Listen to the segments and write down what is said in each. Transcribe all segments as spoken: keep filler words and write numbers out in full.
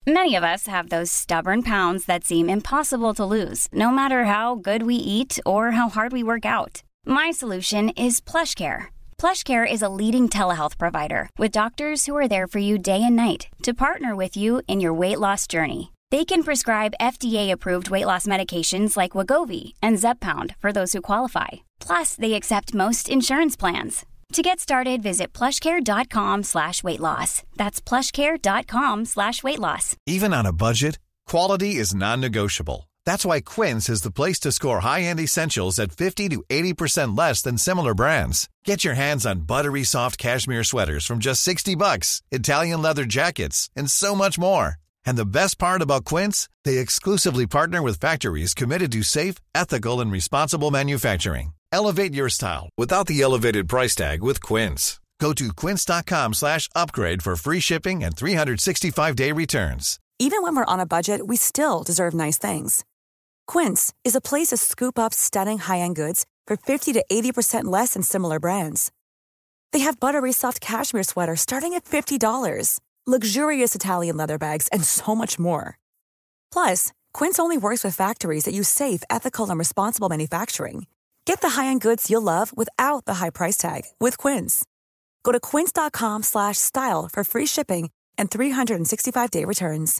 Many of us have those stubborn pounds that seem impossible to lose, no matter how good we eat or how hard we work out. My solution is PlushCare. PlushCare is a leading telehealth provider with doctors who are there for you day and night to partner with you in your weight loss journey. They can prescribe F D A-approved weight loss medications like Wegovy and Zepbound for those who qualify. Plus, they accept most insurance plans. To get started, visit plushcare.com slash weight loss. That's plushcare.com slash weight loss. Even on a budget, quality is non-negotiable. That's why Quince is the place to score high-end essentials at fifty to eighty percent less than similar brands. Get your hands on buttery soft cashmere sweaters from just sixty bucks, Italian leather jackets, and so much more. And the best part about Quince, they exclusively partner with factories committed to safe, ethical, and responsible manufacturing. Elevate your style without the elevated price tag with Quince. Go to quince.com slash upgrade for free shipping and three sixty-five day returns. Even when we're on a budget, we still deserve nice things. Quince is a place to scoop up stunning high-end goods for fifty to eighty percent less than similar brands. They have buttery soft cashmere sweaters starting at fifty dollars, luxurious Italian leather bags, and so much more. Plus, Quince only works with factories that use safe, ethical, and responsible manufacturing. Get the high-end goods you'll love without the high price tag with Quince. Go to quince.com slash style for free shipping and three sixty-five day returns.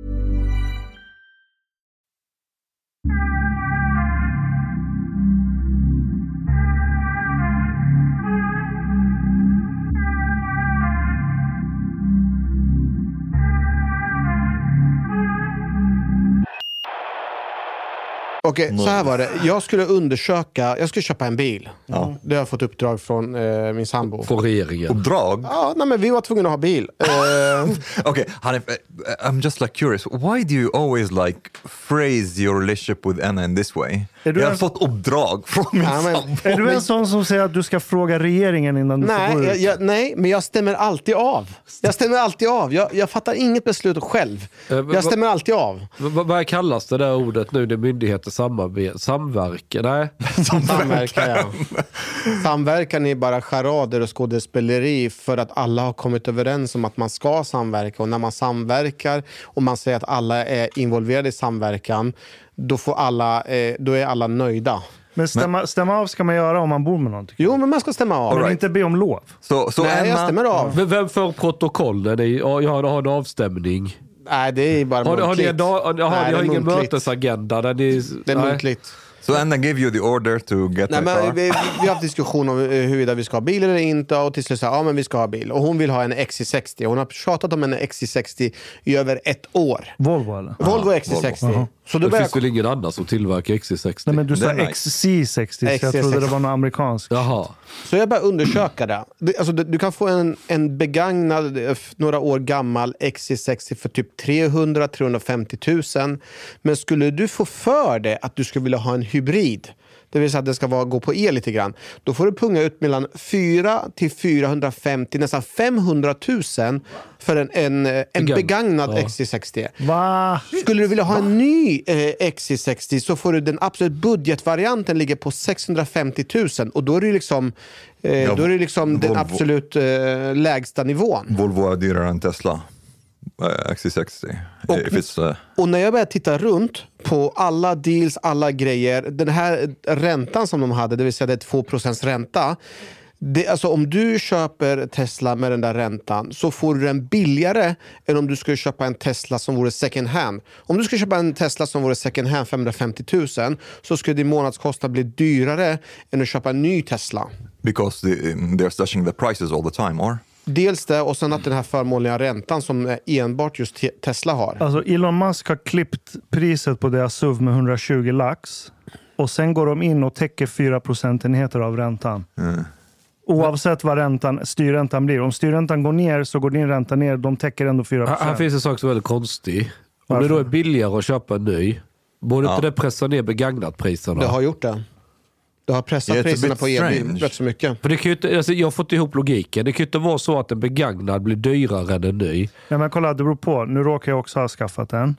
Okej, okay, så här var det. Jag skulle undersöka, jag skulle köpa en bil. Ja. Det har jag fått uppdrag från eh, min sambo. Från regeringen. Uppdrag? Ja, nej, men vi var tvungna att ha bil. Uh... Okej, okay, Hanif, I'm just like curious. Why do you always like phrase your relationship with Anna in this way? Är du jag har en... fått uppdrag från min ja, men, sambo. Är du en sån som säger att du ska fråga regeringen innan du nej, får gå jag, ut? jag, nej, men jag stämmer alltid av. Jag stämmer alltid av. Jag, jag fattar inget beslut själv. Jag stämmer alltid av. Vad, vad kallas det där ordet nu? Det är myndigheter samarbete. Samverkan, nej. Samverkan, ja. Samverkan är bara charader och skådespeleri för att alla har kommit överens om att man ska samverka. Och när man samverkar och man säger att alla är involverade i samverkan, då, får alla, eh, då är alla nöjda. Men stämma, stämma av ska man göra om man bor med någon? Jo, men man ska stämma av. Men right. Inte be om lov. Så, så nej, Emma... jag stämmer av. Men vem får protokollen? Jag har, har en avstämning. Nej, det är bara har, muntligt. Har, har, har, nej, har ingen muntligt. mötesagenda? Där ni, det är nej. muntligt. So Anna gave you the order to get Nej, a men car? vi, vi har haft diskussion om huruvida vi ska ha bil eller inte, och till slut sa ja men vi ska ha bil. Och hon vill ha en X C sextio. Hon har tjatat om en X C sextio i över ett år. Volvo eller? Volvo X C sextio. Volvo. Så det börjar... finns väl ingen annan som tillverkar X C sextio? Nej, men du sa nice. X C sextio, så jag trodde det var något amerikanskt. Jaha. Så jag bara undersöka det. det alltså, du, du kan få en, en begagnad, några år gammal X C sextio för typ trehundra till trehundrafemtio tusen. Men skulle du få för det att du skulle vilja ha en hybrid, det vill säga att det ska vara, gå på el lite grann, då får du punga ut mellan fyra till fyrahundrafemtio, nästan femhundratusen för en, en, en Begang- begagnad ja. X C sextio. Va? Skulle du vilja ha en ny eh, X C sextio så får du den absolut budgetvarianten ligger på sexhundrafemtio tusen, och då är det liksom, eh, Ja, då är det liksom den Volvo. absolut eh, lägsta nivån. Volvo är dyrare än Tesla. Uh, X C sextio. Och, If it's, uh... och när jag börjar titta runt på alla deals, alla grejer, den här räntan som de hade, det vill säga det är två procent ränta. Det, alltså om du köper Tesla med den där räntan så får du den billigare än om du skulle köpa en Tesla som vore second hand. Om du skulle köpa en Tesla som vore second hand femhundrafemtio tusen, så skulle din månadskostnad bli dyrare än att köpa en ny Tesla. Because the, they're slashing the prices all the time, or? Dels det, och sen att den här förmånliga räntan som enbart just te- Tesla har. Alltså Elon Musk har klippt priset på deras S U V med hundratjugo lax. Och sen går de in och täcker fyra procentenheter av räntan. Mm. Oavsett vad räntan, styrräntan blir. Om styrräntan går ner så går din ränta ner. De täcker ändå fyra procent. Här finns en sak som är väldigt konstig. Om Varför? det då är billigare att köpa en ny, borde Ja. inte det pressa ner begagnat priserna? Det har gjort det. Det har pressat Yeah, it's a priserna bit på elbil strange. rätt så mycket. För det kan ju inte, alltså jag har fått ihop logiken. Det kan ju inte vara så att en begagnad blir dyrare än en ny. Ja, men kolla, det beror på. Nu råkar jag också ha skaffat en.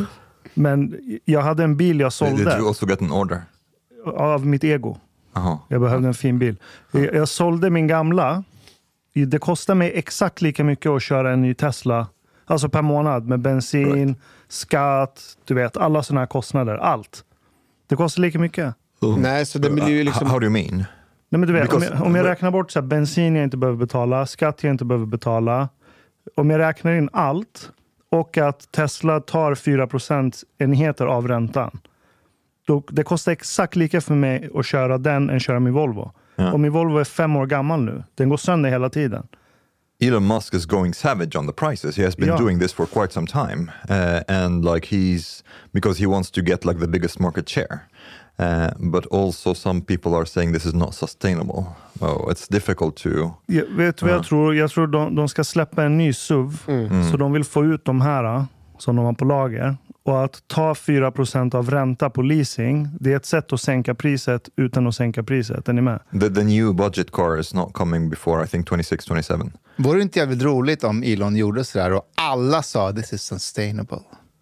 Men jag hade en bil jag Did sålde you also get an order? av mitt ego. Aha. Jag behövde en fin bil. Jag, jag sålde min gamla. Det kostade mig exakt lika mycket att köra en ny Tesla. Alltså per månad med bensin, right. skatt, du vet, alla såna här kostnader, allt. Det kostar lika mycket. Oh. Nej, så det blir ju liksom... How do you mean? Nej, men du vet, Because, om, jag, om jag räknar bort så här, bensin jag inte behöver betala, skatt jag inte behöver betala. Om jag räknar in allt och att Tesla tar fyra procent enheter av räntan. Då, det kostar exakt lika för mig att köra den än köra min Volvo. Ja. Och min Volvo är fem år gammal nu. Den går sönder hela tiden. Elon Musk is going savage on the prices. He has been yeah. doing this for quite some time. Uh, and like he's, because he wants to get like the biggest market share. Uh, but also some people are saying this is not sustainable. Oh, it's difficult to... Jag vet du vad uh. jag tror? Jag tror de, de ska släppa en ny S U V. Mm. Så de vill få ut de här som de har på lager. Och att ta fyra procent av ränta på leasing, det är ett sätt att sänka priset utan att sänka priset. Är ni med? The, the new budget car is not coming before I think twenty-six twenty-seven. Vore det inte jävligt roligt om Elon gjorde sådär och alla sa this is sustainable?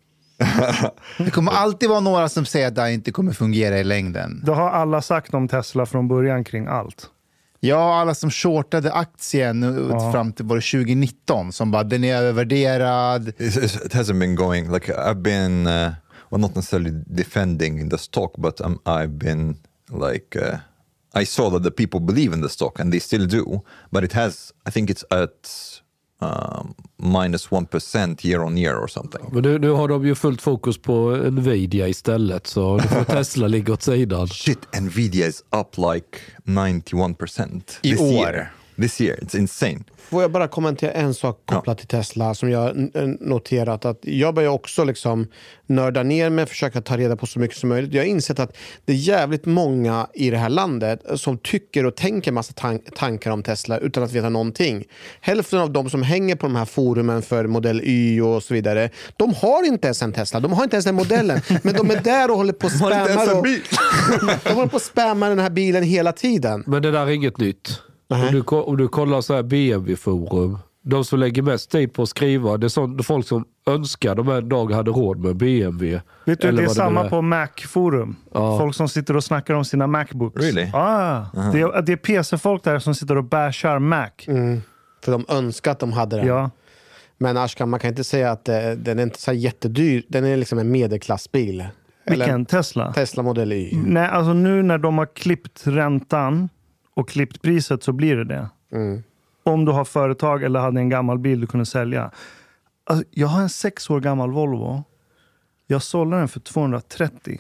Det kommer alltid vara några som säger att det inte kommer fungera i längden. Det har alla sagt om Tesla från början kring allt. Ja, alla som shortade aktien ja. fram till både tjugo nitton som bara, den är övervärderad. It hasn't been going, like I've been, uh, well not necessarily defending the stock, but um, I've been like, uh, I saw that the people believe in the stock and they still do, but it has, I think it's at um, minus one percent year on year or something. Men nu, nu har de ju fullt fokus på Nvidia istället, så nu får Tesla ligga åt sidan. Shit, Nvidia is up like ninety-one percent i this år. Year. This year, it's insane. Får jag bara kommentera en sak kopplat ja. till Tesla som jag n- noterat att jag börjar också liksom nörda ner mig, försöka ta reda på så mycket som möjligt. Jag har insett att det är jävligt många i det här landet som tycker och tänker massa tan- tankar om Tesla utan att veta någonting. Hälften av de som hänger på de här forumen för modell Y och så vidare, de har inte ens en Tesla, de har inte ens den modellen, men de är där och håller på att spamma och de håller på att spamma den här bilen hela tiden. Men det där är inget nytt. Om du, om du kollar så här B M W-forum, de som lägger mest tid på att skriva, det är sånt, folk som önskar de en dag hade råd med B M W. Vet du, det är samma det på Mac-forum. Ja. Folk som sitter och snackar om sina Macbooks. Really? Ah, uh-huh. det, är, det är P C-folk där som sitter och bashar Mac. Mm, för de önskar att de hade den. Ja. Men Ashkan, man kan inte säga att det, den är inte så jättedyr. Den är liksom en medelklassbil. Vilken? Eller Tesla? Tesla Model Y. Nej, alltså nu när de har klippt räntan och klippt priset så blir det det. Mm. Om du har företag eller hade en gammal bil du kunde sälja. Alltså, jag har en sex år gammal Volvo. Jag sålde den för tvåhundratrettio.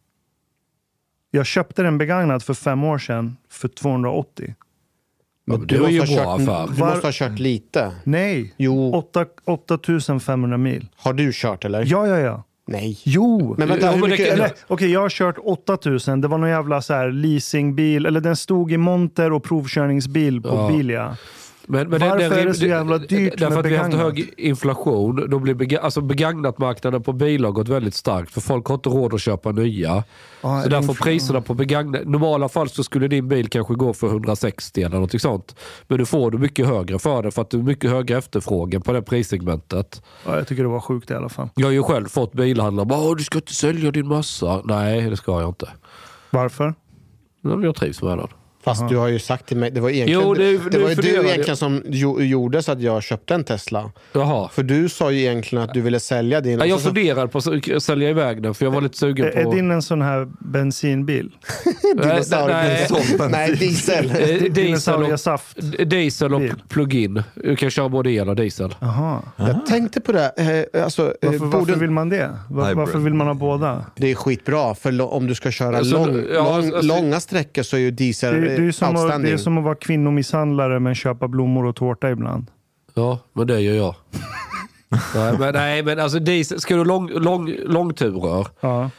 Jag köpte den begagnad för fem år sedan för tvåhundraåttio. Men du, måste, ju ha kört, du Var... måste ha kört lite. Nej, jo. åtta tusen femhundra mil. Har du kört eller? Ja, ja, ja. Nej. Jo. Men vänta, hur mycket... Okej, okay, jag har kört åtta tusen. Det var någon jävla så här leasingbil. Eller den stod i monter och provkörningsbil på ja. Bilia. Men, men Varför det, det, är det så jävla dyrt därför med att vi har begagnat? haft hög inflation. Då blir bega, alltså begagnat marknaden på bilar gått väldigt starkt. För folk har inte råd att köpa nya. Ah, så därför priserna på begagnat... I normala fall så skulle din bil kanske gå för hundrasextio eller något sånt. Men du får du mycket högre för det. För att du är mycket högre efterfrågan på det prissegmentet. Ja, jag tycker det var sjukt i alla fall. Jag har ju själv fått bilhandlare. Bara, du ska inte sälja din massa. Nej, det ska jag inte. Varför? Jag trivs med den. Fast Aha. du har ju sagt till mig, det var egentligen, jo, det, det, det var ju du egentligen det. som jo, gjorde så att jag köpte en Tesla. Jaha. För du sa ju egentligen att du ville sälja din. Ja, jag funderade på att sälja iväg den för jag var lite sugen är, på... Är din en sån här bensinbil? nej, nej, nej, diesel. Dinosauriesaft. Diesel och plug-in. Du kan köra både el och diesel. Aha. Jag tänkte på det. Alltså, varför, borde... varför vill man det? Var, varför vill man ha båda? Det är skitbra. För om du ska köra alltså, lång, ja, lång, alltså, långa sträckor så är ju diesel det, det är som outstanding. Att, det är som att vara kvinnomisshandlare men köpa blommor och tårta ibland. Ja, men det gör jag. nej, men, nej, men alltså diesel, ska du lång, lång, långturer? Ja.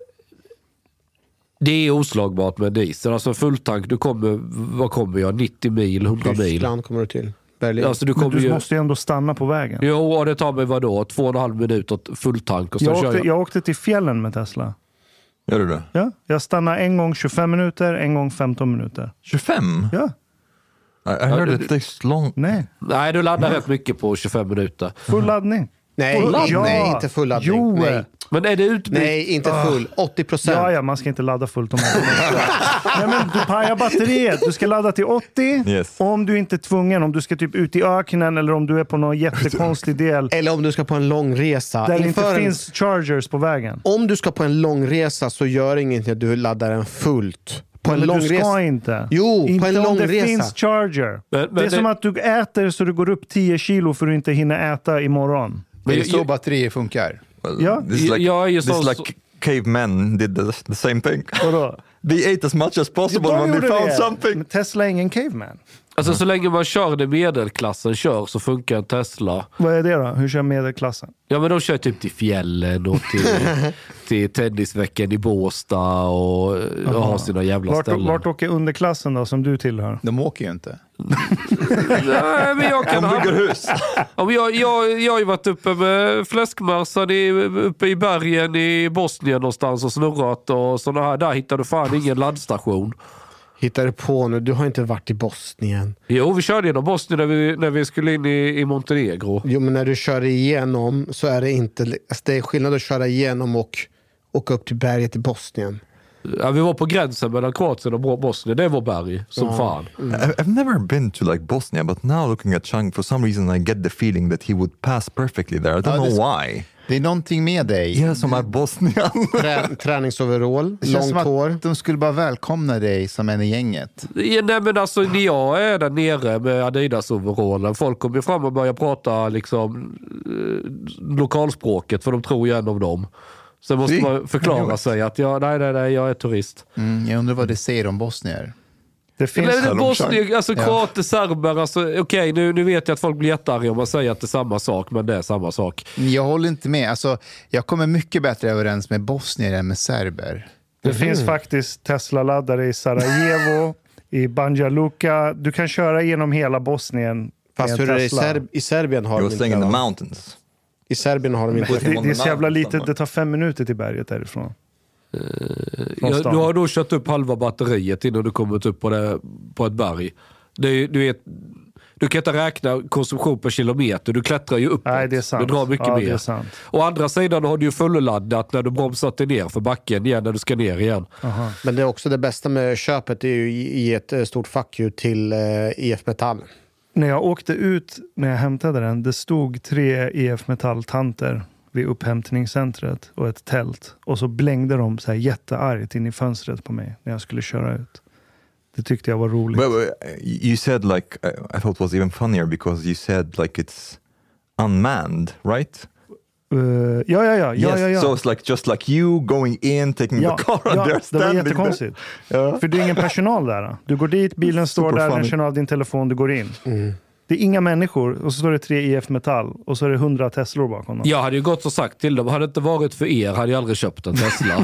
Det är oslagbart med diesel. Alltså fulltank, du kommer, vad kommer jag? nittio mil, hundra mil. Tyskland kommer du till. Berlin. Alltså, du men du ju... måste ju ändå stanna på vägen. Jo, och det tar mig vadå? Två och en halv minut åt fulltank. Och så jag, kör åkte, jag. jag åkte till fjällen med Tesla. Gör du det? Ja, jag stannade en gång tjugofem minuter, en gång femton minuter. tjugofem? Ja. I, I heard it takes long. Nej. Nej, du laddar rätt mycket på tjugofem minuter. Full laddning. Nej, Ja. nej, inte full laddning. Jo. Nej. Men är det utbyggt? Nej, inte full. åttio procent. Ja, ja, man ska inte ladda fullt om man Nej, men du pajar batteriet. Du ska ladda till åttio. Yes. Om du inte är tvungen, om du ska typ ut i öknen eller om du är på någon jättekonstig del Eller om du ska på en lång resa. där det inte Inför en- finns chargers på vägen. Om du ska på en lång resa så gör inget att du laddar den fullt. På en Men lång du ska resa. inte. Jo, på inte en om lång det resa. finns charger. Men- men det är det- som att du äter så du går upp tio kilo för att du inte hinner äta imorgon. Det är jag- så jag- batterier funkar. Well, Ja. this is like, Jag är ju this is sån- like cavemen did the, the same thing. Vadå? They ate as much as possible De when they gjorde found det. something. Men Tesla är ingen caveman. Alltså så länge man kör det medelklassen kör så funkar en Tesla. Vad är det då? Hur kör medelklassen? Ja men de kör typ till fjällen och till, till tennisveckan i Båstad och, och har sina jävla Vart, ställen. vart åker underklassen då som du tillhör? De åker ju inte. Nej, men jag kan De ha, bygger hus. ja, jag, jag, jag har ju varit uppe med fläskmassan i, uppe i bergen i Bosnien någonstans och snurrat och sådana här. Där hittar du fan ingen laddstation. Hittar du på nu? Du har inte varit i Bosnien. Jo, vi körde genom Bosnien när vi, när vi skulle in i, i Montenegro. Jo, men när du kör igenom så är det inte... Alltså det är skillnad att köra igenom och åka upp till berget i Bosnien. Ja, vi var på gränsen mellan Kroatien och Bosnien. Det var berg, som fan. I- I've never been to like Bosnia, but now looking at Chang, for some reason I get the feeling that he would pass perfectly there. I don't Ja, det- know why. Det är någonting med dig. Yeah, som är Bosnian. Trä, träningsoverall, Det känns som långt hår. att de skulle bara välkomna dig som en i gänget. Ja, nej, men alltså, när jag är där nere med Adidas-overallen, folk kommer ju fram och börjar prata liksom, eh, lokalspråket, för de tror ju en av dem. Sen måste Fy. man förklara sig att jag, nej, nej, nej, jag är turist. Mm, jag undrar vad det säger om bosnier. Det finns... Men det är Salomchang. Bosnien, alltså Ja. kroater, serber, alltså, okej okay, nu, nu vet jag att folk blir jättearga om man säger att det är samma sak, men det är samma sak. Jag håller inte med. Alltså, jag kommer mycket bättre överens med bosnier än med serber. Det finns faktiskt Tesla-laddare i Sarajevo, i Banja Luka. Du kan köra genom hela Bosnien Fast med hur en är det i, Tesla. Serb- i Serbien har He de was inte staying in the det, va? mountains. I Serbien har de inte Put him Det, on det är the så jävla mountain lite, somewhere. det tar fem minuter till berget därifrån. Från Jag, stan. du har då kört upp halva batteriet innan du kommit upp på, det, på ett berg. Det, är- du, vet, du kan inte räkna konsumtion per kilometer, du klättrar ju uppåt. Nej, det är sant. Du drar mycket Ja, det mer. är sant. Å andra sidan har du ju fulladdat när du bromsat dig ner för backen igen, när du ska ner igen. Men det är också det bästa med köpet, det är ju ge ge ett eh, stort fuck you till eh, I F Metall. När jag åkte ut, när jag hämtade den, det stod tre E F Metall-tanter vid upphämtningscentret och ett tält. Och så blängde de så här jätteargt in i fönstret på mig när jag skulle köra ut. Det tyckte jag var roligt. But, but you said like, I, I thought it was even funnier because you said like it's unmanned, right? Uh, ja, ja, ja. ja, yes, ja, ja. so it's like just like you going in, taking Ja, the car, and ja, they're det var standing jättekonstigt. there. Ja. För det är ingen personal där. Du går dit, bilen står Super där, den funny. känner av din telefon, du går in. Det är inga människor och så står det tre E F Metall och så är det hundra Teslor bakom dem. Jag hade ju gått och sagt till dem, hade det inte varit för er hade jag aldrig köpt en Tesla.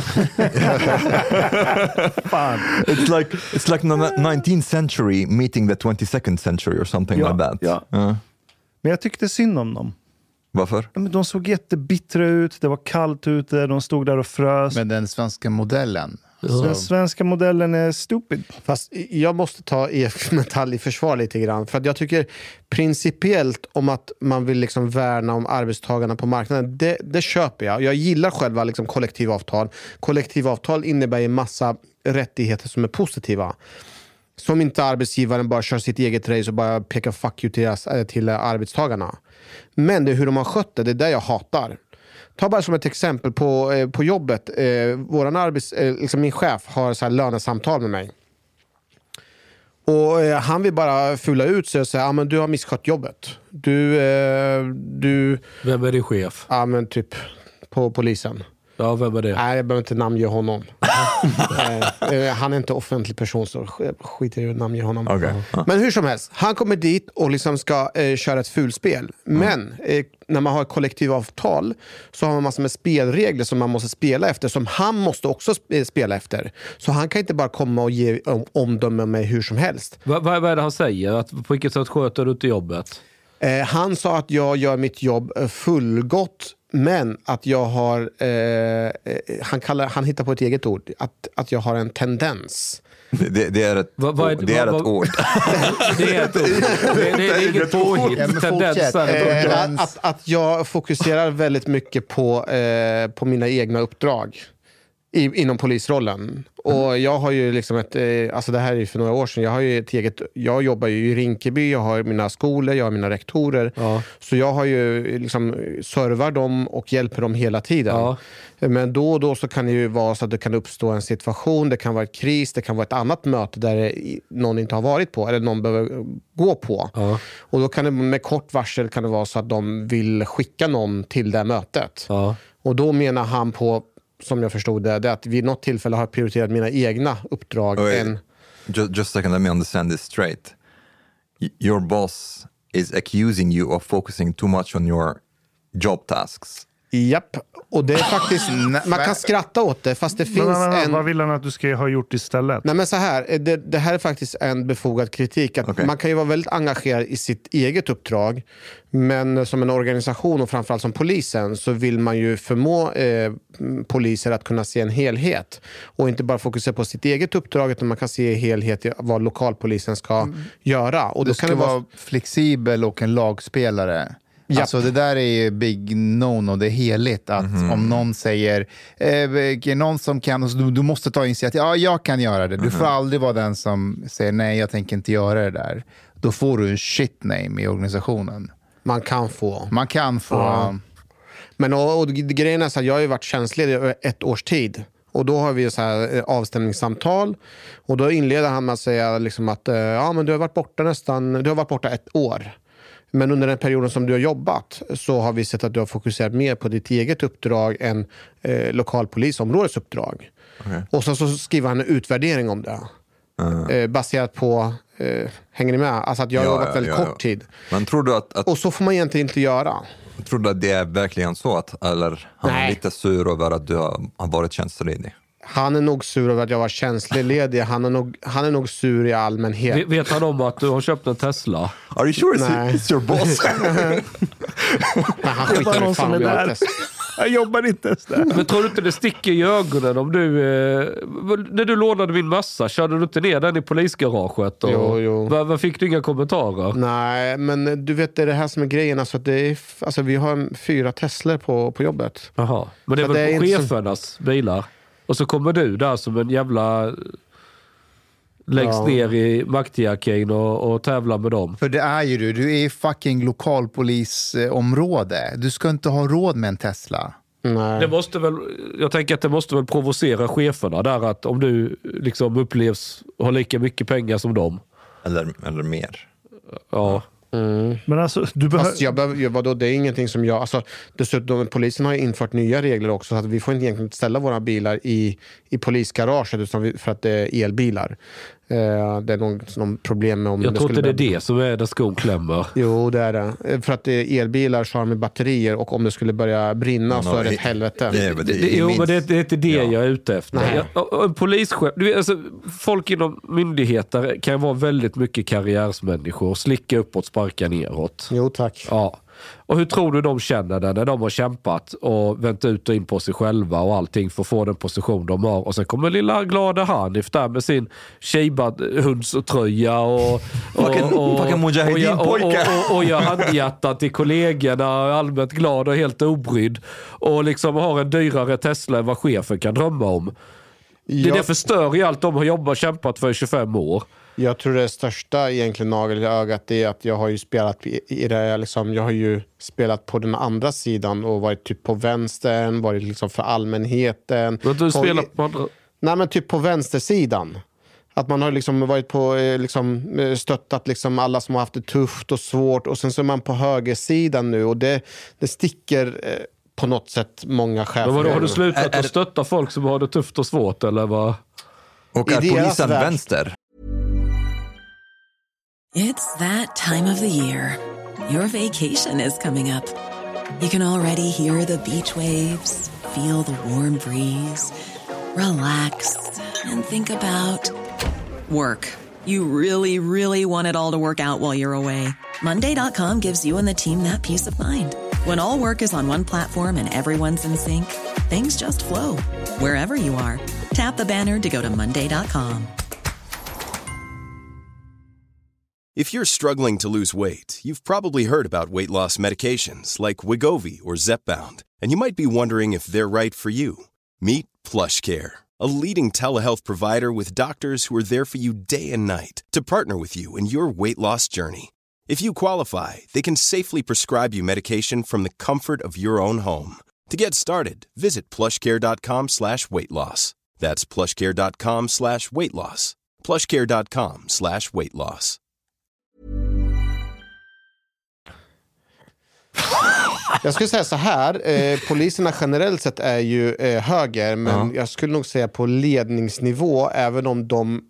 Fan. It's like it's like the nineteenth century meeting the twenty-second century or something Ja, like that. ja. Ja. Men jag tyckte synd om dem. Varför? Ja, men de såg jättebittra ut, det var kallt ute, de stod där och frös. Men den svenska modellen. Den svenska modellen är stupid. Fast jag måste ta E F Metall i försvar lite grann. För att jag tycker principiellt om att man vill liksom värna om arbetstagarna på marknaden. Det, det köper jag. Jag gillar själva liksom kollektivavtal. Kollektivavtal innebär en massa rättigheter som är positiva. Som inte arbetsgivaren bara kör sitt eget race och bara pekar fuck you till, deras, till arbetstagarna. Men det är hur de har skött det. Det är det jag hatar. Ta bara som ett exempel på, eh, på jobbet. Eh, våran arbets, eh, liksom min chef har så här lönesamtal med mig. Och eh, han vill bara fylla ut sig och säga, ah, men du har misskött jobbet. Du, eh, du, Vem är din chef? ja ah, men typ på polisen. Ja, vem är det? Nej, jag behöver inte namnge honom. eh, eh, han är inte offentlig person så sk- skiter i att namnge honom. Okej. Men hur som helst, han kommer dit och liksom ska eh, köra ett fulspel. Men eh, när man har ett kollektivavtal så har man massor med spelregler som man måste spela efter, som han måste också sp- spela efter. Så han kan inte bara komma och ge om, omdöme med hur som helst. Va, va, vad är det han säger? Att, på vilket sätt sköter du inte jobbet? Eh, han sa att jag gör mitt jobb eh, fullgott, men att jag har, eh, eh, han, kallar, han hittar på ett eget ord, att, att jag har en tendens Det, det är ett, Va, va, det är va, ett va, ord. Det är ett ord. Det, det är inget påhitt. Ja, men Tendens fortsätt. är Eh, att, att, att jag fokuserar väldigt mycket på, eh, på mina egna uppdrag i, inom polisrollen. Och jag har ju liksom ett, eh, alltså det här är ju för några år sedan, jag har ju ett eget, jag jobbar ju i Rinkeby, jag har mina skolor, jag har mina rektorer. Ja. Så jag har ju liksom servar dem och hjälper dem hela tiden. Ja. Men då och då så kan det ju vara så att det kan uppstå en situation, det kan vara ett kris, det kan vara ett annat möte där det, någon inte har varit på eller någon behöver gå på. Ja. Och då kan det med kort varsel kan det vara så att de vill skicka någon till det mötet. Ja. Och då menar han på, som jag förstod det, det att vid något tillfälle har jag prioriterat mina egna uppdrag. Wait, än... just, just a second, let me understand this straight. Y- your boss is accusing you of focusing too much on your job tasks. Japp, och det är faktiskt, man kan skratta åt det fast det finns Men, men, men, en... Vad vill han att du ska ha gjort istället? Nej men så här, det, det här är faktiskt en befogad kritik. Att Okay. Man kan ju vara väldigt engagerad i sitt eget uppdrag, men som en organisation och framförallt som polisen så vill man ju förmå eh, poliser att kunna se en helhet och inte bara fokusera på sitt eget uppdrag, utan man kan se helhet i vad lokalpolisen ska mm. göra. Och Du då ska kan det vara vara flexibel och en lagspelare. Japp. Alltså det där är ju big no-no, det är heligt att Mm-hmm. om någon säger eh, någon som kan, alltså, du, du måste ta initiativ, ja jag kan göra det, du får aldrig vara den som säger nej jag tänker inte göra det där, då får du en shit name i organisationen. man kan få. Man kan få Ja. Men och, och grejen är så här, jag har ju varit tjänstledig över ett års tid. Och då har vi så här avstämningssamtal. Och då inleder han med att säga liksom att ja, men du har varit borta nästan, du har varit borta ett år. Men under den perioden som du har jobbat så har vi sett att du har fokuserat mer på ditt eget uppdrag än eh, lokalpolisområdets uppdrag. Okay. Och så, så skriver han en utvärdering om det. Uh. Eh, baserat på, eh, hänger ni med? Alltså att jag har Ja, jobbat ja, väldigt ja, kort ja. tid. Men tror du att, att, Och så får man egentligen inte göra. tror du att det är verkligen så att, eller han är Nej. lite sur över att du har, har varit tjänstledig? Han är nog sur över att jag var tjänstledig. Han är nog, han är nog sur i allmänhet. Vet- Vet han om att du har köpt en Tesla? Are you sure it's, Nej. it's your boss? Men han Det är bara skiter i någon fan som är om jag har där. test. Jag jobbar inte ens där. Men tror du inte det sticker i ögonen om du... Eh, när du lånade min massa, körde du inte ner den i polisgaraget? Och, Jo, jo. Vad va fick du inga kommentarer? Nej, men du vet det är det här som är grejen. Alltså, det är, f- alltså, vi har en- fyra Teslor på, på jobbet. Jaha. Men det är Så väl det är inte så- chefernas bilar? Och så kommer du där som en jävla... Längst Ja. ner i makthierarkin och, och tävlar med dem. För det är ju du, du är fucking lokalpolisområde. Du ska inte ha råd med en Tesla. Nej. Det måste väl, jag tänker att det måste väl provocera cheferna där, att om du liksom upplevs ha lika mycket pengar som dem. eller, eller mer? Ja. Men alltså, du behöver... Fast jag behöver, vadå, det är ingenting som jag... Alltså, dessutom, polisen har ju infört nya regler också, så att vi får inte egentligen ställa våra bilar i, i polisgaraget utan vi, för att det är elbilar. Eh, det är någon, någon problem med om Jag tror inte skulle det är börja- det som är där skon klämmer. Jo, det är det. Eh, För att det är elbilar så har de med batterier och om det skulle börja brinna så är det ett helvete. Det, är- det, Det, är jo, minst- men det, det är inte det Ja. jag är ute efter. Nej. Jag, och- och en polischef, du vet, alltså, folk inom myndigheter kan vara väldigt mycket karriärsmänniskor. Slicka uppåt, sparka neråt. Jo, tack. Ja. Och hur tror du de känner det när de har kämpat och vänt ut och in på sig själva och allting för att få den position de har? Och sen kommer lilla glada Hanif där med sin Sheiba-hundströja och, och, Fucking- och, fucking och, mujahedin-pojke. och, och, och gör handhjärtat till kollegorna och är allmänt glad och helt obrydd. Och liksom har en dyrare Tesla än vad chefen kan drömma om. Det, Jag- det förstör ju allt de har jobbat och kämpat för i tjugofem år. Jag tror det största egentligen nagel i ögat är att jag har ju spelat i, i det, liksom, jag har ju spelat på den andra sidan och varit typ på vänstern, varit liksom för allmänheten. Men du Och- spelar på andra... Nej, men typ på vänstersidan. Att man har liksom varit på, eh, liksom, eh, stöttat liksom alla som har haft det tufft och svårt. Och sen så är man på högersidan nu och det, det sticker eh, på något sätt många chefer. Men vadå, har du Är- slutat är- att stötta folk som har det tufft och svårt eller vad? Och I är deras polisen värld. vänster? It's that time of the year. Your vacation is coming up. You can already hear the beach waves, feel the warm breeze, relax, and think about work. You really, really want it all to work out while you're away. Monday dot com gives you and the team that peace of mind. When all work is on one platform and everyone's in sync, things just flow wherever you are. Tap the banner to go to Monday dot com. If you're struggling to lose weight, you've probably heard about weight loss medications like Wegovy or Zepbound, and you might be wondering if they're right for you. Meet PlushCare, a leading telehealth provider with doctors who are there for you day and night to partner with you in your weight loss journey. If you qualify, they can safely prescribe you medication from the comfort of your own home. To get started, visit plushcare.com slash weight loss. That's plushcare.com slash weight loss. plushcare.com slash weight loss. Jag skulle säga så här, eh, poliserna generellt sett är ju eh, höger, men ja. jag skulle nog säga på ledningsnivå, även om de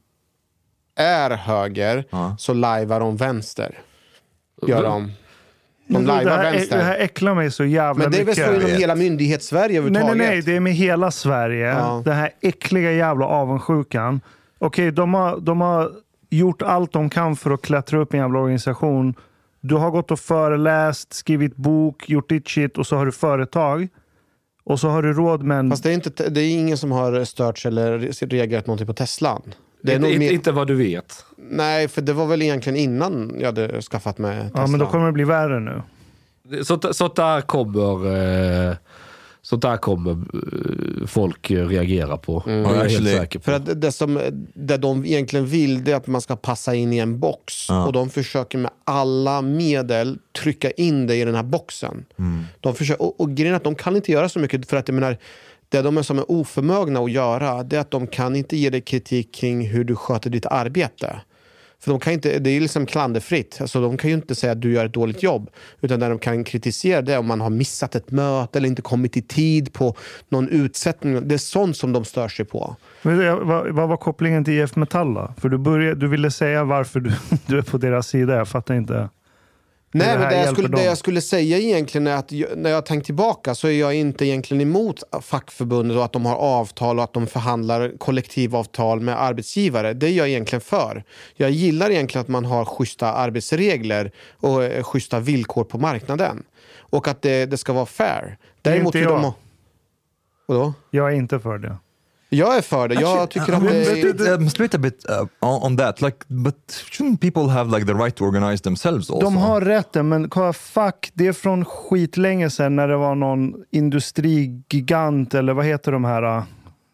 är höger, ja. så lajvar de vänster. Gör de. De lajvar det, här, vänster. det här äcklar mig så jävla mycket. Men det är väl så inom hela myndighetssverige överhuvudtaget? Nej, nej, nej, det är med hela Sverige. Ja. Den här äckliga jävla avundsjukan. Okej, de har, de har gjort allt de kan för att klättra upp en jävla organisation. Du har gått och föreläst, skrivit bok, gjort ditt shit och så har du företag. Och så har du råd med en... Fast det är, inte, det är ingen som har stört eller reagerat någonting på Teslan. Det är inte, nog mer... inte vad du vet. Nej, för det var väl egentligen innan jag hade skaffat mig Tesla. Ja, men då kommer det bli värre nu. Så, så där kommer... Eh... Så där kommer folk reagera på. Mm. Jag är helt säker på. För att det som det de egentligen vill, det är att man ska passa in i en box. Ja. Och de försöker med alla medel trycka in det i den här boxen. Mm. De försöker, och, och grejen är att de kan inte göra så mycket, för att jag menar, det de är som är oförmögna att göra, det är att de kan inte ge dig kritik kring hur du sköter ditt arbete. För de kan inte, det är liksom klanderfritt. Alltså de kan ju inte säga att du gör ett dåligt jobb. Utan där de kan kritisera det om man har missat ett möte eller inte kommit i tid på någon utsättning. Det är sånt som de stör sig på. Men vad, vad var kopplingen till I F Metall då? För du, började, du ville säga varför du, du är på deras sida. Jag fattar inte. Nej, det men det jag, skulle, det jag skulle säga egentligen är att jag, när jag tänkt tillbaka så är jag inte egentligen emot fackförbundet och att de har avtal och att de förhandlar kollektivavtal med arbetsgivare. Det är jag egentligen för. Jag gillar egentligen att man har schyssta arbetsregler och eh, schyssta villkor på marknaden. Och att det, det ska vara fair. Däremot det är inte jag. De... Vadå? Jag är inte för det. Jag är för det. Jag tycker uh, att det är... Um, split a bit uh, on that. Like, but shouldn't people have like the right to organize themselves also? De har rätten, men fuck, det är från skitlänge sedan när det var någon industrigigant, eller vad heter de här? Ja,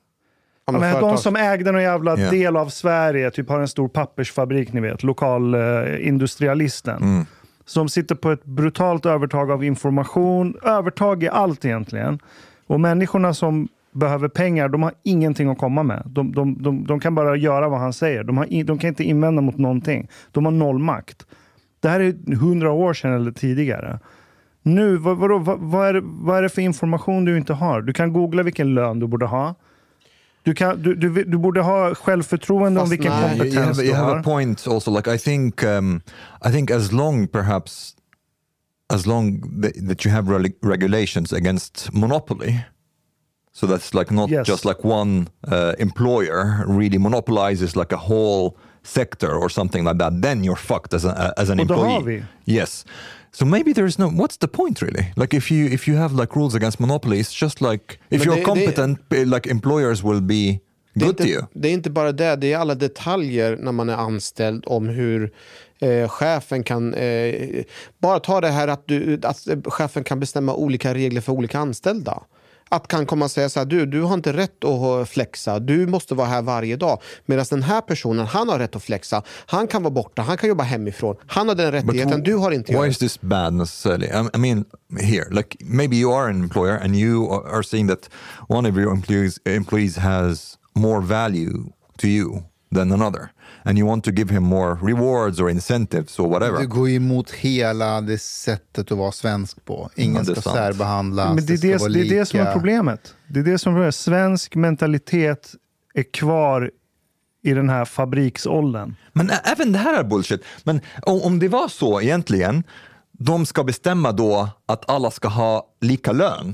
men men de som ägde någon jävla yeah. del av Sverige, typ har en stor pappersfabrik, ni vet, lokal uh, industrialisten. Mm. Som sitter på ett brutalt övertag av information, övertag i allt egentligen. Och människorna som behöver pengar, de har ingenting att komma med. De, de, de, de kan bara göra vad han säger. De, har, de kan inte invända mot någonting. De har noll makt. Det här är hundra år sedan eller tidigare. Nu, vad, vadå, vad, vad, är, vad är det för information du inte har? Du kan googla vilken lön du borde ha. Du, kan, du, du, du borde ha självförtroende om vilken nej, kompetens you have, you du har. You have a point also. Like I think, um, I think as long perhaps as long th- that you have re- regulations against monopoly. So that's like not yes. just like one uh, employer really monopolizes like a whole sector or something like that. Then you're fucked as a, as an och employee. Då har vi. Yes. So maybe there is no. What's the point really? Like if you if you have like rules against monopolies, just like if Men you're det, competent, det, like employers will be good inte, to you. Det är inte bara det. Det är alla detaljer när man är anställd om hur eh, chefen kan eh, bara ta det här att du att chefen kan bestämma olika regler för olika anställda. Att kan komma och säga så här, du, du har inte rätt att flexa. Du måste vara här varje dag. Medan den här personen, han har rätt att flexa. Han kan vara borta, han kan jobba hemifrån. Han har den rättigheten, du har inte. Why is this bad necessarily? I mean, here, like maybe you are an employer and you are saying that one of your employees, employees has more value to you than another. And you want to give him more rewards or incentives or whatever. Det går emot hela det sättet att vara svensk på. Ingen ska särbehandlas. Men det, är det, det, det är det som är problemet. Det är det som är svensk mentalitet är kvar i den här fabriksåldern. Men även det här är bullshit. Men om, om det var så egentligen, de ska bestämma då att alla ska ha lika lön.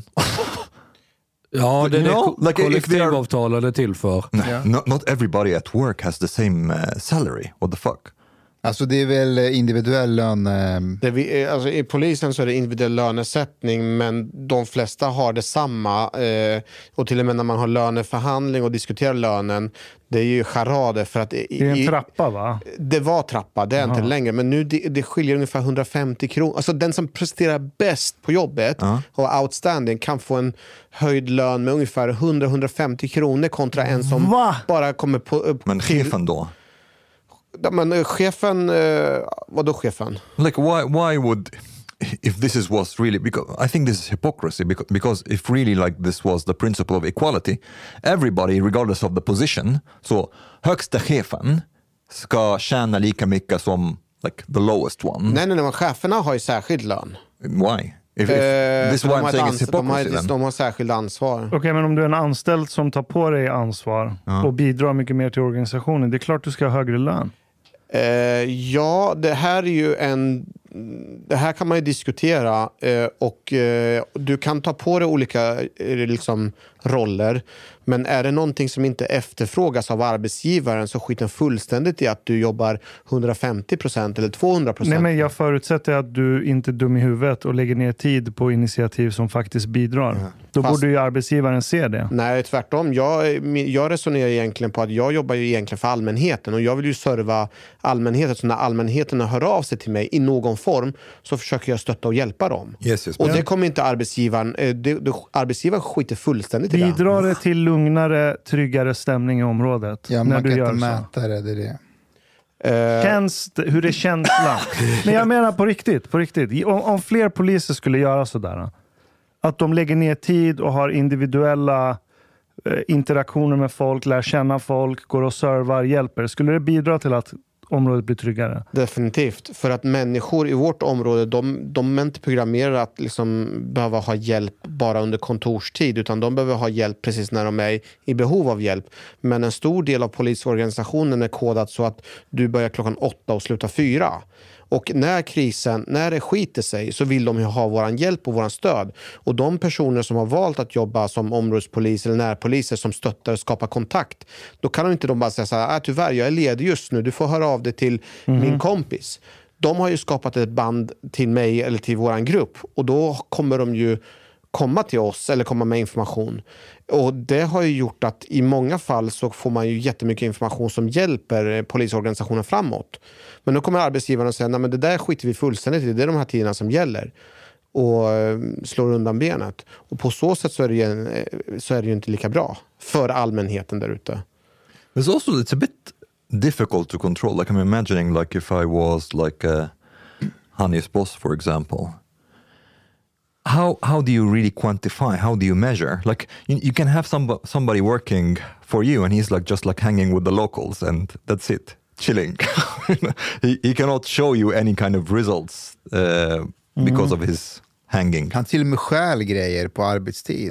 Ja, det är no, det like kollektivavtalen är till för. Yeah. Not, not everybody at work has the same uh, salary. What the fuck? Alltså det är väl individuell lön? Det vi, alltså i polisen så är det individuell lönesättning, men de flesta har det samma. Eh, och till och med när man har löneförhandling och diskuterar lönen, det är ju charader för att... I, det är en trappa, va? Det var trappa, det är Aha. inte längre. Men nu det, det skiljer ungefär hundrafemtio kronor. Alltså den som presterar bäst på jobbet uh-huh. och outstanding kan få en höjd lön med ungefär hundra till hundrafemtio kronor kontra en som Va? bara kommer på... Upp men chefen då? Men chefen, uh, vadå chefen? Like why why would if this is was really because I think this is hypocrisy because because if really like this was the principle of equality, everybody regardless of the position, så högsta chefen ska tjäna lika mycket som like the lowest one. Nej nej nej, cheferna har ju särskild lön. Why? If, if uh, this is why I'm saying is hypocrisy. De har, de har särskild ansvar. Okej, okay, men om du är en anställd som tar på dig ansvar uh. och bidrar mycket mer till organisationen, det är klart du ska ha högre lön. Uh, ja, det här är ju en... Det här kan man ju diskutera uh, och uh, du kan ta på dig olika uh, liksom, roller. Men är det någonting som inte efterfrågas av arbetsgivaren så skiter fullständigt i att du jobbar hundrafemtio procent eller tvåhundra procent. Nej, men jag förutsätter att du inte är dum i huvudet och lägger ner tid på initiativ som faktiskt bidrar. Ja. Då Fast, borde ju arbetsgivaren se det. Nej, tvärtom. Jag, jag resonerar egentligen på att jag jobbar ju egentligen för allmänheten och jag vill ju serva allmänheten. Så när allmänheten hör av sig till mig i någon form så försöker jag stötta och hjälpa dem. Yes, yes, och det kommer inte arbetsgivaren... Det, det, arbetsgivaren skiter fullständigt i det. Bidrar det till lugnare, tryggare stämning i området? Ja, när man du kan gör inte så. mäta det, det är det. Uh, Känns, hur är känslan? Men jag menar på riktigt, på riktigt. Om, om fler poliser skulle göra sådär, att de lägger ner tid och har individuella eh, interaktioner med folk, lär känna folk, går och servar, hjälper, skulle det bidra till att området blir tryggare? Definitivt. För att människor i vårt område, de, de är inte programmerade att liksom behöva ha hjälp bara under kontorstid, utan de behöver ha hjälp precis när de är i behov av hjälp. Men en stor del av polisorganisationen är kodad så att du börjar klockan åtta och slutar fyra. Och när krisen, när det skiter sig så vill de ju ha våran hjälp och våran stöd. Och de personer som har valt att jobba som områdespolis eller närpoliser som stöttar och skapar kontakt, då kan de inte de bara säga så här, äh, tyvärr jag är ledig just nu, du får höra av dig till mm. min kompis. De har ju skapat ett band till mig eller till våran grupp och då kommer de ju komma till oss eller komma med information. Och det har ju gjort att i många fall så får man ju jättemycket information som hjälper polisorganisationen framåt. Men då kommer arbetsgivaren och säger, nej men det där skiter vi fullständigt i, det är de här tiderna som gäller. Och slår undan benet. Och på så sätt så är det ju, så är det ju inte lika bra för allmänheten där ute. It's also, it's a bit difficult to control. Like I'm imagining like if I was like a Hanni's boss, for example. How how do you really quantify? How do you measure? Like you, you can have some, somebody working for you and he's like just like hanging with the locals and that's it, chilling. he, he cannot show you any kind of results uh, because mm. of his hanging. Han till och med stjäl grejer på arbetstid.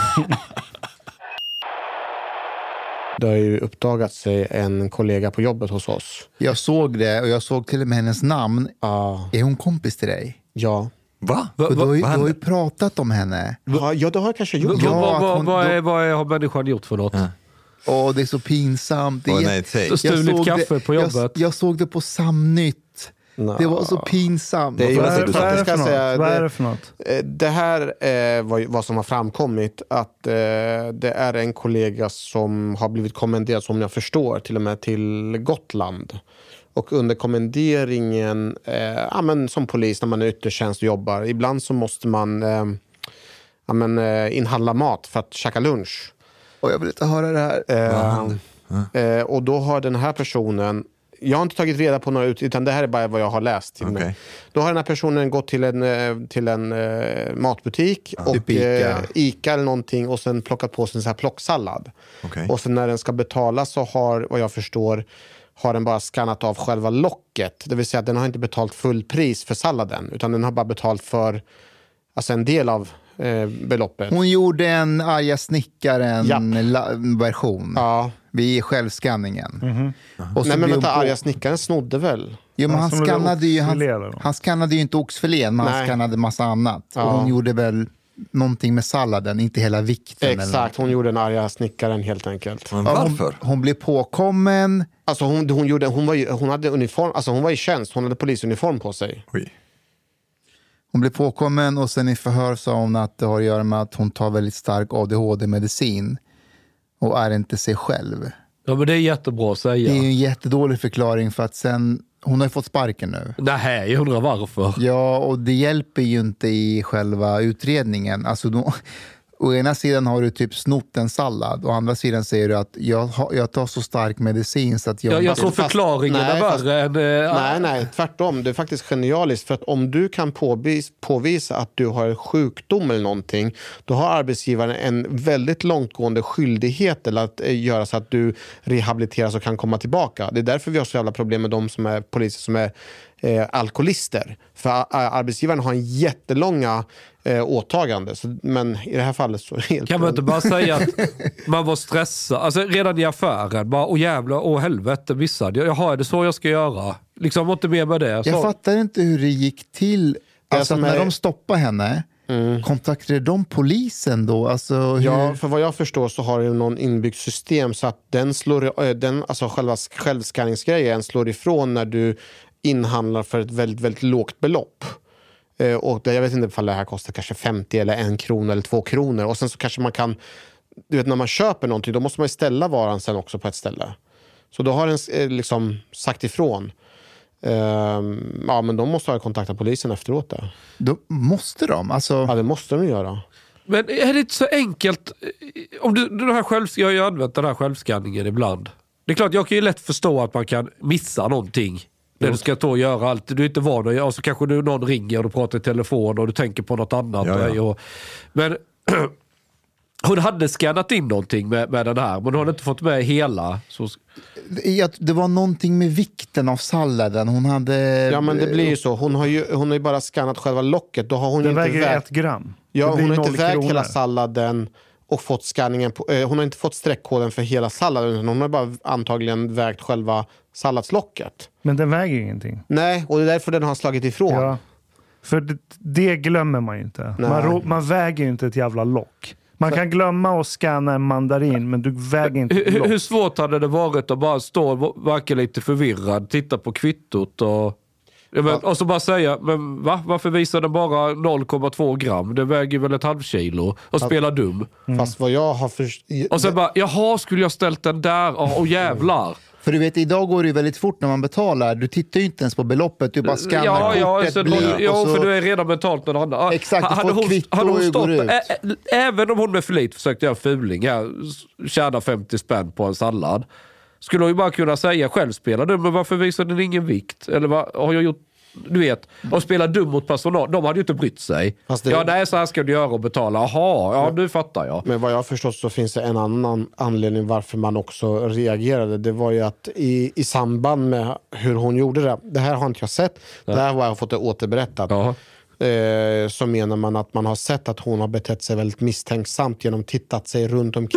Det har ju uppdagat sig en kollega på jobbet hos oss. Jag såg det och jag såg till och med hennes namn. Ah. Är hon kompis till dig? Ja. Va? Va, va, du, har ju, du har ju pratat om henne. Va? Ja, det har jag kanske gjort. Ja, ja, va, va, hon, vad, är, vad är, har människan gjort för något? Ja. Åh, det är så pinsamt. Det är, oh, nej, så stulit kaffe det, på jobbet. Jag, jag såg det på Samnytt. No. Det var så pinsamt. Det är, vad, är, vad, är det för något? Säga, vad är det för något? Det här är vad, vad som har framkommit. Att eh, det är en kollega som har blivit kommenderad, som jag förstår, till och med till Gotland. Och under kommenderingen, eh, ja, men som polis när man är yttertjänst och jobbar, ibland så måste man eh, ja, men, eh, inhandla mat för att käka lunch. Och jag vill inte höra det här. Eh, eh, och då har den här personen, jag har inte tagit reda på några ut, utan det här är bara vad jag har läst. Till okay. Då har den här personen gått till en, till en uh, matbutik ah, och typ Ica. Uh, Ica eller någonting och sen plockat på sig en så här plocksallad. Okay. Och sen när den ska betala så har, vad jag förstår, har den bara skannat av själva locket. Det vill säga att den har inte betalt full pris för salladen, utan den har bara betalt för alltså en del av eh, beloppet. Hon gjorde en arga snickaren-version. Ja. Vid självskanningen. Mm-hmm. Och nej men vänta, på... arga snickaren snodde väl? Jo, men han skannade ju han, han skannade ju inte oxfilén, men nej. Han skannade massa annat. Ja. Och hon gjorde väl någonting med salladen, inte hela vikten. Exakt, hon gjorde en arga snickaren helt enkelt. Men varför? Hon, hon blev påkommen. Alltså hon, hon, gjorde, hon, var, hon hade uniform, alltså hon var i tjänst, hon hade polisuniform på sig. Oj. Hon blev påkommen och sen i förhör sa hon att det har att göra med att hon tar väldigt stark A D H D-medicin och är inte sig själv. Ja, men det är jättebra att säga. Det är ju en jättedålig förklaring för att sen, hon har ju fått sparken nu. Nej, jag undrar varför. Ja, och det hjälper ju inte i själva utredningen. Alltså då, å ena sidan har du typ snott en sallad och å andra sidan säger du att jag, har, jag tar så stark medicin så att jag... Ja, jag tror förklaringen nej, är värre fast, än... Äh, nej, nej, tvärtom. Det är faktiskt genialiskt för att om du kan påvis, påvisa att du har sjukdom eller någonting, då har arbetsgivaren en väldigt långtgående skyldighet eller att eh, göra så att du rehabiliteras och kan komma tillbaka. Det är därför vi har så jävla problem med de som är poliser som är eh, alkoholister. För a- arbetsgivaren har en jättelånga eh, åtagande. Så, men i det här fallet så... Helt kan man inte bara säga att man var stressad? Alltså redan i affären, bara, åh jävlar, åh helvete, missade jag. Jaha, är det så jag ska göra? Liksom, inte med med det. Så. Jag fattar inte hur det gick till. Alltså, när är... de stoppade henne, mm. kontaktade de polisen då? Alltså, hur... Ja, för vad jag förstår så har det någon inbyggt system så att den slår, den, alltså själva självskanningsgrejen slår ifrån när du inhandlar för ett väldigt, väldigt lågt belopp. Eh, och det, jag vet inte om det här kostar kanske femtio eller en krona eller två kronor. Och sen så kanske man kan, du vet när man köper någonting, då måste man ju ställa varan sen också på ett ställe. Så då har den eh, liksom sagt ifrån. Eh, ja, men de måste ha kontaktat polisen efteråt där. Då måste de? Alltså... Ja, det måste de göra. Men är det inte så enkelt? Om du, du här själv, jag har ju använt den här självskanningen ibland. Det är klart, jag kan ju lätt förstå att man kan missa någonting. När du ska ta och göra allt. Du är inte van att göra. Och så kanske du, någon ringer och du pratar i telefon och du tänker på något annat. Ja, ja. Och, men hon hade skannat in någonting med, med den här. Men hon hade inte fått med hela. Så... Det var någonting med vikten av salladen. Hon hade... Ja, men det blir ju så. Hon har ju, hon har ju bara skannat själva locket. Då har hon det ju inte väger vägt... ett gram. Ja, hon har inte vägt kronor. hela salladen och fått skanningen på, eh, hon har inte fått streckkoden för hela salladen. Hon har bara antagligen vägt själva salladslocket. Men den väger ingenting. Nej, och det är därför den har slagit ifrån. Ja. För det, det glömmer man ju inte. Man, ro, man väger ju inte ett jävla lock. Man kan glömma att scanna en mandarin, men du väger inte ett hur, lock. hur svårt hade det varit att bara stå och verka lite förvirrad, titta på kvittot och... Ja, men, och så bara säga, men va? Varför visar den bara noll komma två gram? Det väger väl ett halvkilo och spela dum. Mm. Fast vad jag har för... Och sen bara, jaha, skulle jag ställt den där? Åh, oh, jävlar. För du vet, idag går det ju väldigt fort när man betalar. Du tittar ju inte ens på beloppet, du bara skannar ja, kortet. Ja, så, blir, ja så... för du är redan betalt med det andra. Exakt, du hade får hon, ett kvitto hade hon och stått, går ut. ä, ä, även om hon med flit försökte göra fuling, här, tjäna femtio spänn på en sallad, skulle hon ju bara kunna säga, själv spelar du, men varför visar den ingen vikt? Eller vad har jag gjort? Du vet, och spela dum mot personal. De hade ju inte brytt sig. Det... Ja, nej, så här ska du göra och betala. Jaha, ja, nu fattar jag. Men vad jag har förstått så finns det en annan anledning varför man också reagerade. Det var ju att i, i samband med hur hon gjorde det. Det här har inte jag sett. Ja. Det här har jag fått det återberättat. Ja. Eh, så menar man att man har sett att hon har betett sig väldigt misstänksamt genom tittat sig runt omkring.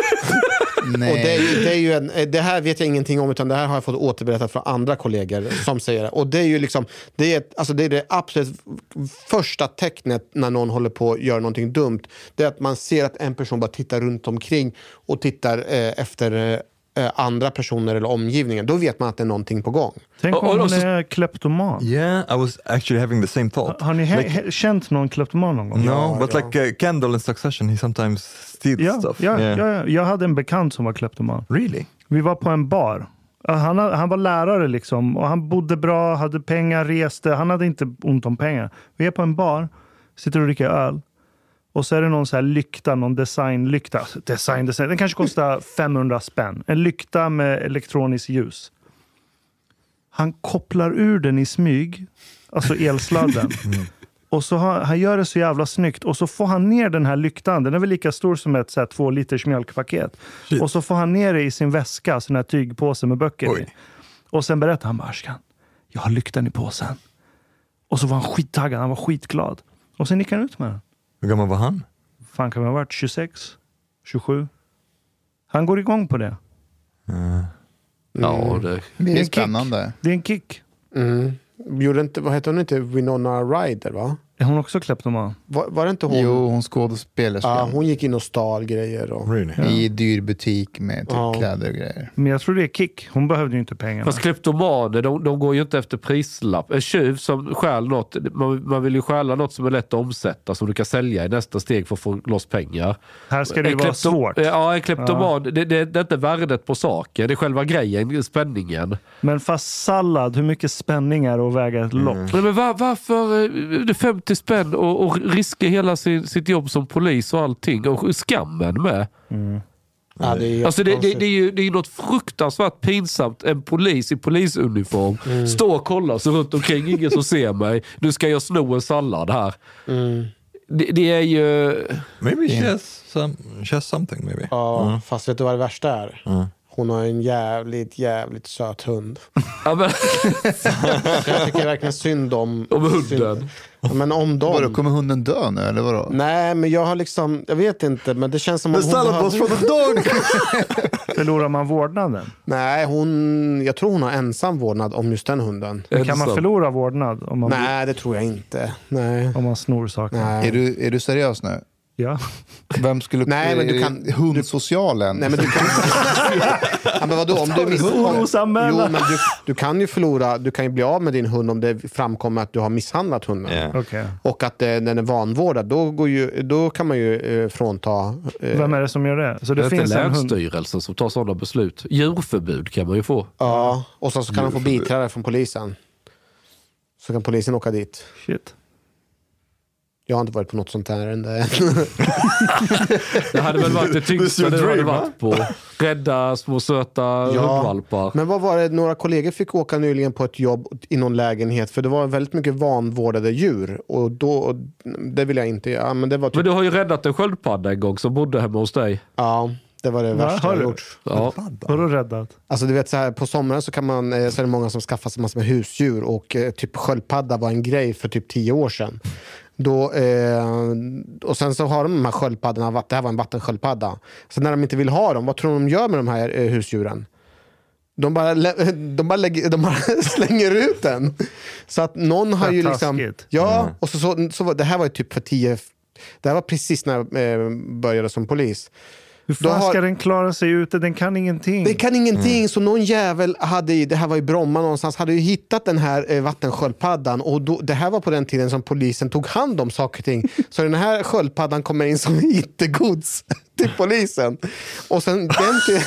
Nej. Och det, är, det, är ju en, det här vet jag ingenting om, utan det här har jag fått återberättat från andra kollegor som säger det. Och det är ju liksom, det är, alltså det är det absolut första tecknet när någon håller på att göra någonting dumt. Det är att man ser att en person bara tittar runt omkring och tittar eh, efter eh, andra personer eller omgivningen. Då vet man att det är någonting på gång. Tänk om och, och, hon så... är kleptoman. Yeah, I was actually having the same thought. Har ni he- like, känt någon kleptoman någon gång? no, ja, but ja. like uh, Kendall in Succession, he sometimes steals Ja, stuff. ja, yeah. ja, ja, jag hade en bekant som var kleptoman. Really? Vi var på en bar. Han, han var lärare liksom. Och han bodde bra, hade pengar, reste. Han hade inte ont om pengar. Vi är på en bar, sitter och dricker öl. Och så är det någon så här lykta, någon designlykta. Design, design. Den kanske kostar femhundra spänn. En lykta med elektroniskt ljus. Han kopplar ur den i smyg. Alltså elsladden. Mm. Och så har, han gör det så jävla snyggt. Och så får han ner den här lyktan. Den är väl lika stor som ett så här, två liters mjölkpaket. Shit. Och så får han ner det i sin väska. Sån här tygpåse med böcker Oj. i. Och sen berättar han bara, Ashkan, jag har lyktan i påsen. Och så var han skittaggad. Han var skitglad. Och sen gick han ut med den. Hur gammal var han? Fan, kan man ha varit tjugosex? tjugosju? Han går igång på det. Mm. Ja, det, det är, är spännande. Kick. Det är en kick. Mm. Gjorde inte, vad heter hon inte? Winona Ryder, va? Är hon också kleptoman? Var, var det inte hon? Jo, hon skådespelerska. Ja, hon gick in och stal grejer. Och... Really? I dyr butik med typ Ja. kläder och grejer. Men jag tror det är Kick. Hon behövde ju inte pengarna. Fast kleptomaner, de, de går ju inte efter prislapp. En tjuv som stjäl något, man, man vill ju stjäla något som är lätt att omsätta, som du kan sälja i nästa steg för att få loss pengar. Här ska det ju En vara klepto- svårt. Ja, en kleptoman, det, det, det är inte värdet på saken, det är själva grejen, spänningen. Men fast sallad, hur mycket spänning är det att väga ett lopp? Nej, men var, varför är det femtio spänn och, och riska hela sin, sitt jobb som polis och allting, och skammen med? Mm. Ja, det är Alltså det, det, det är ju det är något fruktansvärt pinsamt. En polis i polisuniform Mm. står och kollar sig runt omkring, ingen som ser mig. Nu ska jag sno en sallad här. Mm. Det, det är ju... Maybe she has, some, she has something maybe. Ja, fast vet du vad det värsta är? Mm. Hon har en jävligt, jävligt söt hund. Ja, men, Jag tycker verkligen synd om... om hunden. Synd. Ja, men om dem... Vadå, kommer hunden dö nu eller vadå? Nej, men jag har liksom... Jag vet inte, men det känns som om The hon... salad Har... was for the dog! Förlorar man vårdnaden? Nej, hon... Jag tror hon har ensam vårdnad om just den hunden. Kan man Ensam. förlora vårdnad om man, Nej, det tror jag inte. Nej. om man snor saker? Nej. Är du, är du seriös nu? Ja. Vem skulle... Nej, men du kan- Hundsocialen? Nej, men du kan... ja, men vadå? Om du miss... Orosanmälan. Jo, men du, du kan ju förlora... Du kan ju bli av med din hund om det framkommer att du har misshandlat hunden. Yeah. Okej. Och att eh, den är vanvårdad. Då, går ju, då kan man ju eh, frånta... Eh, Vem är det som gör det? Så det, Det är finns inte en hund. länsstyrelsen som tar sådana beslut. Djurförbud kan man ju få. Ja, och så, så kan de få biträde från polisen. Så kan polisen åka dit. Shit. Jag har inte varit på något sånt här än det. Det hade väl varit det tyngsta your du hade dream, varit på. Rädda små söta hundvalpar. Men vad var det? Några kollegor fick åka nyligen på ett jobb i någon lägenhet. För det var väldigt mycket vanvårdade djur. Och då, det vill jag inte göra. Men det var typ, Men du har ju räddat en sköldpadda en gång som bodde hemma hos dig. ja, det var det Va, värsta har jag du? gjort. Ja. Vadå räddat? Alltså du vet så här, på sommaren så kan man eh, så är det många som skaffar sig massor med husdjur. Och eh, typ sköldpadda var en grej för typ tio år sedan. Då, eh, och sen så har de de här sköldpaddorna, det här var en vattensköldpadda. Så när de inte vill ha dem, vad tror de gör med de här eh, husdjuren? De bara, lä- de, bara lägger, de bara slänger ut den. Så att någon har Vad ju liksom... taskigt. Ja, och så, så, så var- det här var ju typ för tio... Det här var precis när jag eh, började som polis. Hur Då fan har- ska den klara sig ute? Den kan ingenting. Det kan ingenting, så någon jävel hade ju, det här var i Bromma någonstans, hade ju hittat den här eh, vattensköldpaddan, och då, det här var på den tiden som polisen tog hand om saker och ting. Så den här sköldpaddan kommer in som hittegods till polisen. Och sen den till...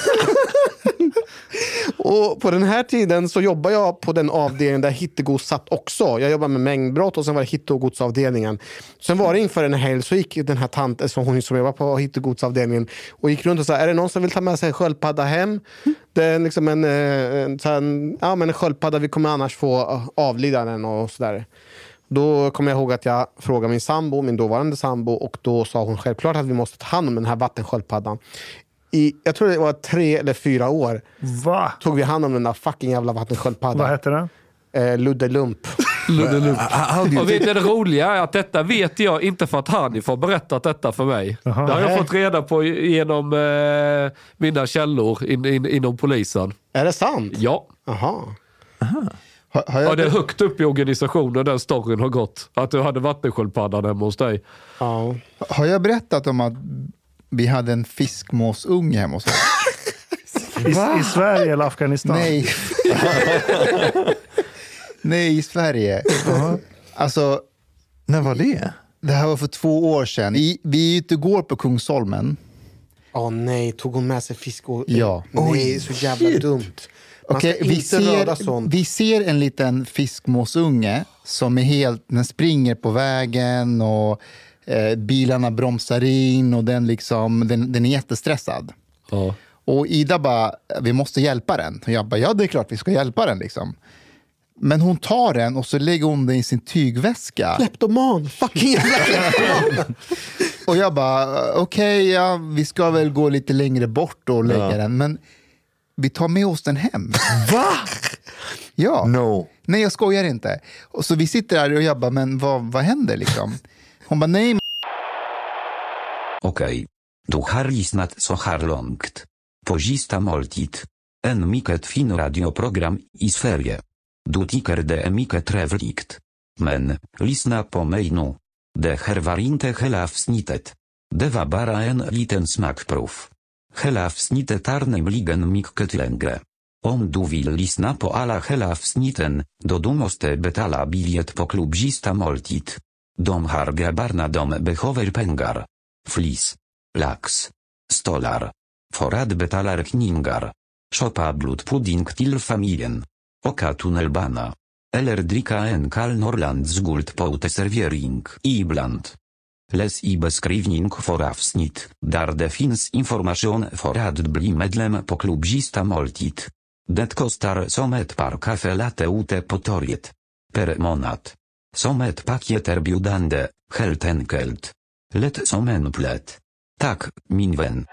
Och på den här tiden så jobbar jag på den avdelningen där hittegods satt också. Jag jobbar med mängdbrott och sen var det hittegodsavdelningen. Sen var det inför en helg så gick den här tanten som hon som jobbar på hittegodsavdelningen och gick runt och sa, är det någon som vill ta med sig en sköldpadda hem? Det är liksom en, en, så här, en, ja, men en sköldpadda, vi kommer annars få avlida den och sådär. Då kommer jag ihåg att jag frågade min sambo, min dåvarande sambo, och då sa hon självklart att vi måste ta hand om den här vattensköldpaddan. I, jag tror det var tre eller fyra år Va? tog vi hand om den där fucking jävla vattensköldpaddan. Vad heter den? Eh, Ludde Lump. Och vet du, det roliga är att detta vet jag inte för att Hanif har berättat detta för mig. Aha. Det har jag Nej. fått reda på genom eh, mina källor in, in, inom polisen. Är det sant? Ja. Jaha. Har, har jag Ja, det är högt upp i organisationen den storyn har gått. Att du hade vattensköldpaddan hemma hos dig. Ja. Har jag berättat om att vi hade en fiskmåsunge hemma hos oss? I, I Sverige eller Afghanistan? Nej. Nej, i Sverige. Alltså, När var det? det här var för två år sedan. I, vi är ute och går på Kungsholmen. Åh nej, tog hon med sig fisk och... Ja. Nej, Oj, så jävla shit. dumt. Man Okej, ska vi, inte röra ser, sånt. vi ser en liten fiskmåsunge som är helt, den springer på vägen och eh, bilarna bromsar in och den, liksom, den, den är jättestressad. Ja. Och Ida bara, vi måste hjälpa den. Och jag bara, ja det är klart vi ska hjälpa den liksom. Men hon tar den och så lägger hon den i sin tygväska. Kleptoman, fucking jävla kleptoman. Och jag bara, okej, okay, ja, vi ska väl gå lite längre bort och lägga Ja. den. Men vi tar med oss den hem. Va? Ja. No. Nej, jag skojar inte. Och så vi sitter där och jag bara, men vad, vad händer liksom? Hon bara, nej. Okej. Du har lyssnat så här långt. På sista måltid. En mycket fin radioprogram i Sverige. Du tycker det är mycket trevligt. Men, lyssna på mig nu. De her var inte helavsnittet. Det var bara en liten smakprov. Helavsnittet är nämligen mycket längre. Om du vill lyssna på alla helavsnitten, då du måste betala biljett på klubbista måltid. De här grabbarna de behöver pengar. Flis. Lax. Stolar. För att betala räkningar. Shoppa blodpudding till familjen. Åka tunnelbana. Eller dricka en kall Norrlands Guld på uteservering ibland. Läs i beskrivning för avsnitt, där det finns information för att bli medlem på klubbista måltid. Det kostar som ett par kaffe latte ute på torget. Per månad. Som ett paketerbjudande, helt enkelt. Lätt som en plätt. Tack, min vän.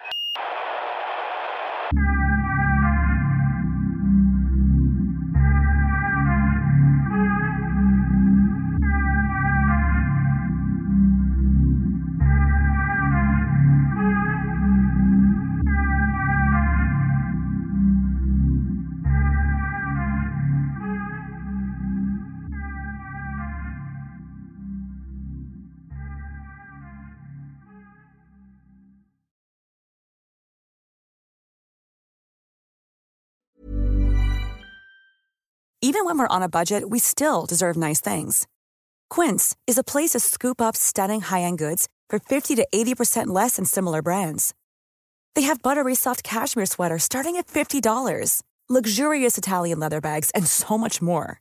Even when we're on a budget, we still deserve nice things. Quince is a place to scoop up stunning high-end goods for fifty to eighty percent less than similar brands. They have buttery soft cashmere sweaters starting at fifty dollars, luxurious Italian leather bags, and so much more.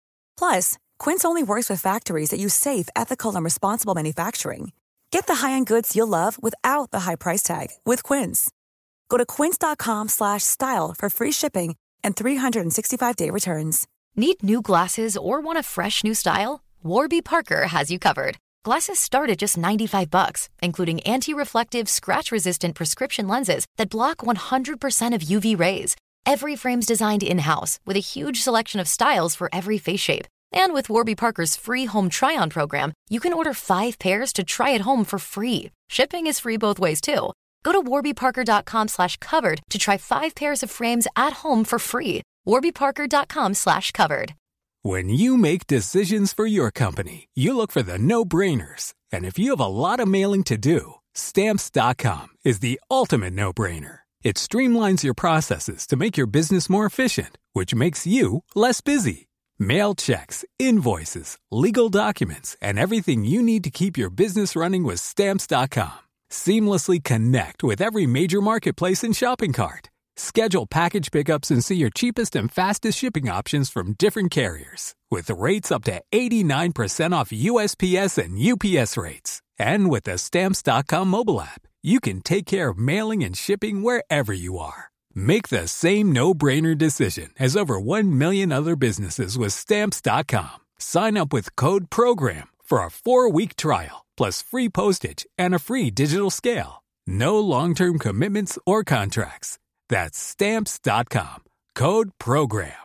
Plus, Quince only works with factories that use safe, ethical, and responsible manufacturing. Get the high-end goods you'll love without the high price tag with Quince. Go to quince.com slash style for free shipping and three sixty-five day returns. Need new glasses or want a fresh new style? Warby Parker has you covered. Glasses start at just ninety-five bucks, including anti-reflective, scratch-resistant prescription lenses that block one hundred percent of U V rays. Every frame's designed in-house with a huge selection of styles for every face shape. And with Warby Parker's free home try-on program, you can order five pairs to try at home for free. Shipping is free both ways, too. Go to warbyparker.com slash covered to try five pairs of frames at home for free. warbyparker.com slash covered. When you make decisions for your company, you look for the no-brainers. And if you have a lot of mailing to do, Stamps dot com is the ultimate no-brainer. It streamlines your processes to make your business more efficient, which makes you less busy. Mail checks, invoices, legal documents, and everything you need to keep your business running with Stamps dot com. Seamlessly connect with every major marketplace and shopping cart. Schedule package pickups and see your cheapest and fastest shipping options from different carriers. With rates up to eighty-nine percent off U S P S and U P S rates. And with the Stamps dot com mobile app, you can take care of mailing and shipping wherever you are. Make the same no-brainer decision as over one million other businesses with Stamps dot com. Sign up with code PROGRAM for a four-week trial, plus free postage and a free digital scale. No long-term commitments or contracts. That's Stamps dot com. Code PROGRAM.